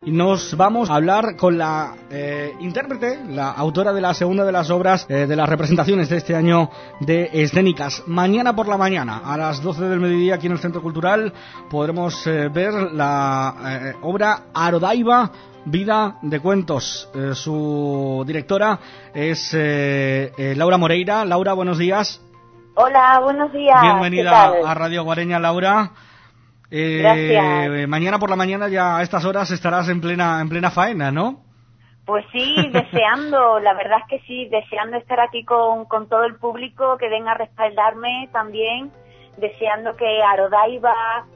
Y nos vamos a hablar con la intérprete, la autora de la segunda de las obras de las representaciones de este año de escénicas. Mañana por la mañana, a las 12 del mediodía, aquí en el Centro Cultural, podremos ver la obra Arodaiba, Vida de Cuentos. Su directora es Laura Moreira. Laura, buenos días. Hola, buenos días. Bienvenida a Radio Guareña, Laura. Gracias. Mañana por la mañana, ya a estas horas, estarás en plena faena, ¿no? Pues sí, deseando, la verdad es que sí, deseando estar aquí con todo el público, que venga a respaldarme también, deseando que Arodaiba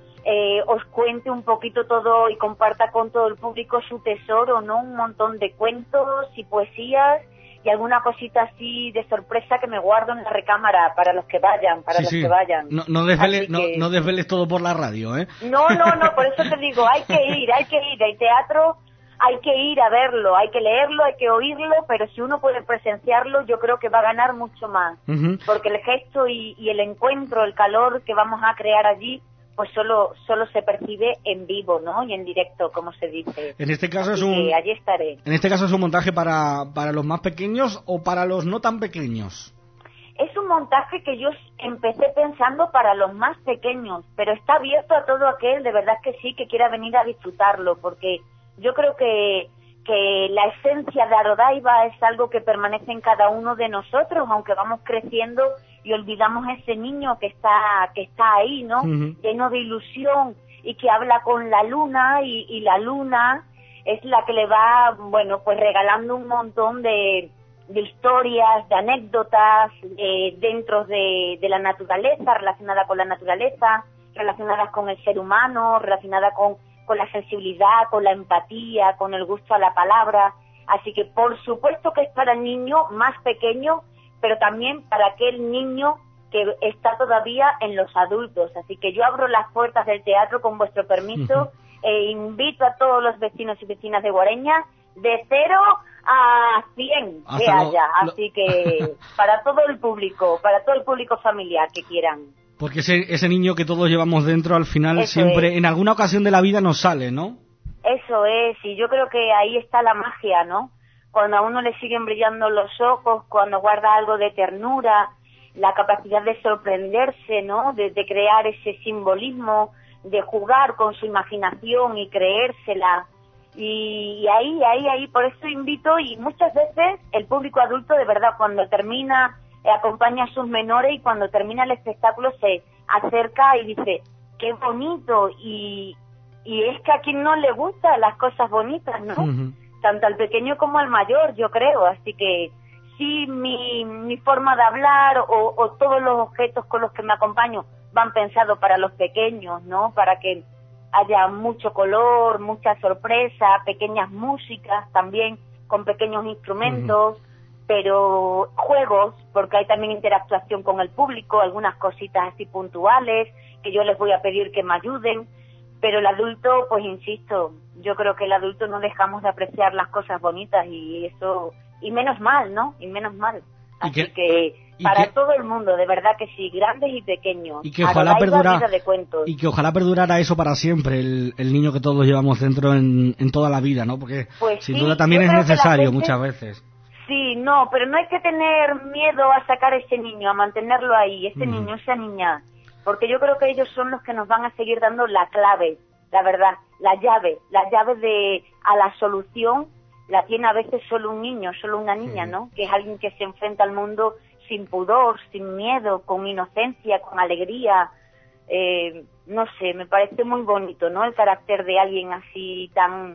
os cuente un poquito todo y comparta con todo el público su tesoro, ¿no? Un montón de cuentos y poesías y alguna cosita así de sorpresa que me guardo en la recámara para los que vayan, que vayan. No desveles todo por la radio, ¿eh? No, por eso te digo, hay que ir, el teatro hay que ir a verlo, hay que leerlo, hay que oírlo, pero si uno puede presenciarlo, yo creo que va a ganar mucho más, porque el gesto y el encuentro, el calor que vamos a crear allí, pues solo se percibe en vivo, ¿no? Y en directo, como se dice. En este caso allí estaré. En este caso es un montaje para los más pequeños o para los no tan pequeños. Es un montaje que yo empecé pensando para los más pequeños, pero está abierto a todo aquel, de verdad que sí, que quiera venir a disfrutarlo, porque yo creo que la esencia de Arodaiba es algo que permanece en cada uno de nosotros, aunque vamos creciendo y olvidamos ese niño que está ahí, ¿no? Lleno de ilusión y que habla con la luna y la luna es la que le va, bueno, pues regalando un montón de historias, de anécdotas dentro de la naturaleza, relacionada con la naturaleza, relacionadas con el ser humano, relacionada con la sensibilidad, con la empatía, con el gusto a la palabra. Así que por supuesto que es para el niño más pequeño, pero también para aquel niño que está todavía en los adultos. Así que yo abro las puertas del teatro con vuestro permiso e invito a todos los vecinos y vecinas de Guareña de 0 a 100 que haya. Así que para todo el público familiar que quieran. Porque ese niño que todos llevamos dentro, al final, eso siempre, es. En alguna ocasión de la vida nos sale, ¿no? Eso es, y yo creo que ahí está la magia, ¿no? Cuando a uno le siguen brillando los ojos, cuando guarda algo de ternura, la capacidad de sorprenderse, ¿no? De crear ese simbolismo, de jugar con su imaginación y creérsela. Y ahí, por eso invito, y muchas veces el público adulto, de verdad, cuando termina, acompaña a sus menores y cuando termina el espectáculo se acerca y dice, qué bonito, y es que a quien no le gustan las cosas bonitas, ¿no? Tanto al pequeño como al mayor, yo creo. Así que sí, mi forma de hablar o todos los objetos con los que me acompaño van pensados para los pequeños, ¿no? Para que haya mucho color, mucha sorpresa, pequeñas músicas también con pequeños instrumentos, pero juegos, porque hay también interactuación con el público, algunas cositas así puntuales que yo les voy a pedir que me ayuden. Pero el adulto, pues insisto, yo creo que el adulto no dejamos de apreciar las cosas bonitas y eso, y menos mal, ¿no? Y menos mal. Así que para todo el mundo, de verdad que sí, grandes y pequeños. Y que ojalá perdurara eso para siempre, el niño que todos llevamos dentro en toda la vida, ¿no? Porque pues sin sí, duda también es necesario muchas veces. Sí, no, pero no hay que tener miedo a sacar a ese niño, a mantenerlo ahí, ese niño, esa niña. Porque yo creo que ellos son los que nos van a seguir dando la clave, la verdad, la llave a la solución la tiene a veces solo un niño, solo una niña, ¿no? Que es alguien que se enfrenta al mundo sin pudor, sin miedo, con inocencia, con alegría. No sé, me parece muy bonito, ¿no? El carácter de alguien así tan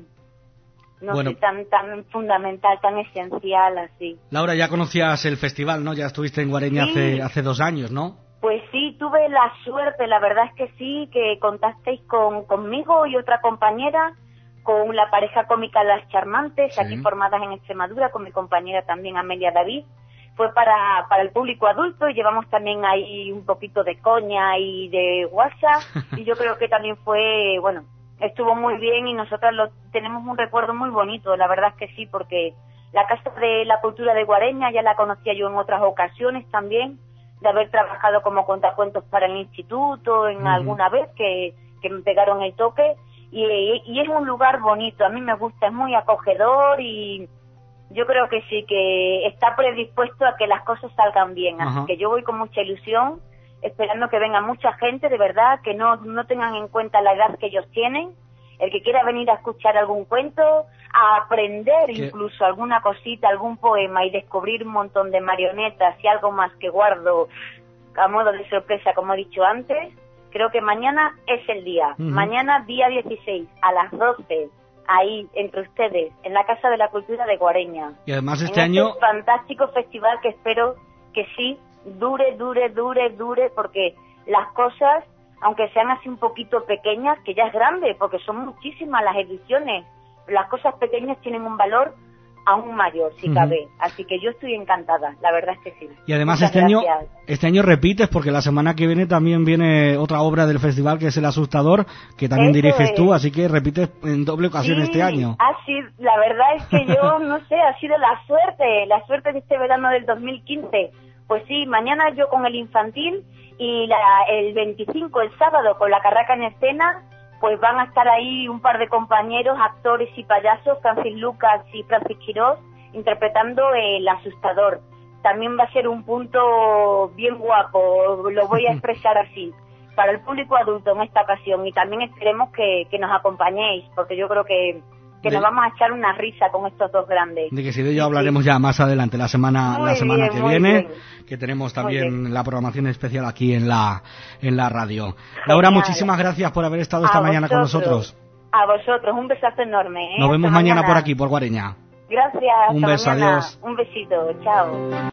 fundamental, tan esencial, así. Laura, ya conocías el festival, ¿no? Ya estuviste en Guareña hace 2 años, ¿no? Pues sí, tuve la suerte, la verdad es que sí, que contasteis conmigo y otra compañera, con la pareja cómica Las Charmantes, aquí formadas en Extremadura, con mi compañera también Amelia David. Fue para el público adulto y llevamos también ahí un poquito de coña y de guasa, y yo creo que también fue, bueno, estuvo muy bien y nosotras tenemos un recuerdo muy bonito, la verdad es que sí, porque la Casa de la Cultura de Guareña ya la conocía yo en otras ocasiones también, de haber trabajado como contacuentos para el instituto en alguna vez que me pegaron el toque, y es un lugar bonito, a mí me gusta, es muy acogedor y yo creo que sí, que está predispuesto a que las cosas salgan bien, así que yo voy con mucha ilusión, esperando que venga mucha gente, de verdad, que no tengan en cuenta la edad que ellos tienen, el que quiera venir a escuchar algún cuento, a aprender incluso alguna cosita, algún poema y descubrir un montón de marionetas y algo más que guardo a modo de sorpresa, como he dicho antes. Creo que mañana es el día, mañana día 16 a las 12, ahí entre ustedes, en la Casa de la Cultura de Guareña. Y además este año... fantástico festival que espero que sí, dure, porque las cosas, aunque sean así un poquito pequeñas, que ya es grande, porque son muchísimas las ediciones, las cosas pequeñas tienen un valor aún mayor, si cabe. Así que yo estoy encantada, la verdad es que sí. Y además este año repites, porque la semana que viene también viene otra obra del festival, que es El Asustador, que también diriges tú, así que repites en doble ocasión este año. La verdad es que yo, no sé, ha sido la suerte de este verano del 2015. Pues sí, mañana yo con el infantil y el 25, el sábado, con la Carraca en escena, pues van a estar ahí un par de compañeros, actores y payasos, Francis Lucas y Francis Quirós, interpretando El Asustador. También va a ser un punto bien guapo, lo voy a expresar así, para el público adulto en esta ocasión, y también esperemos que nos acompañéis, porque yo creo que nos vamos a echar una risa con estos dos grandes. De que si de ello hablaremos ya más adelante, la semana que viene, que tenemos también la programación especial aquí en la radio. Genial. Laura, muchísimas gracias por haber estado esta mañana con nosotros. A vosotros, un besazo enorme. Nos vemos mañana por aquí, por Guareña. Gracias. Un beso, adiós. Un besito, chao.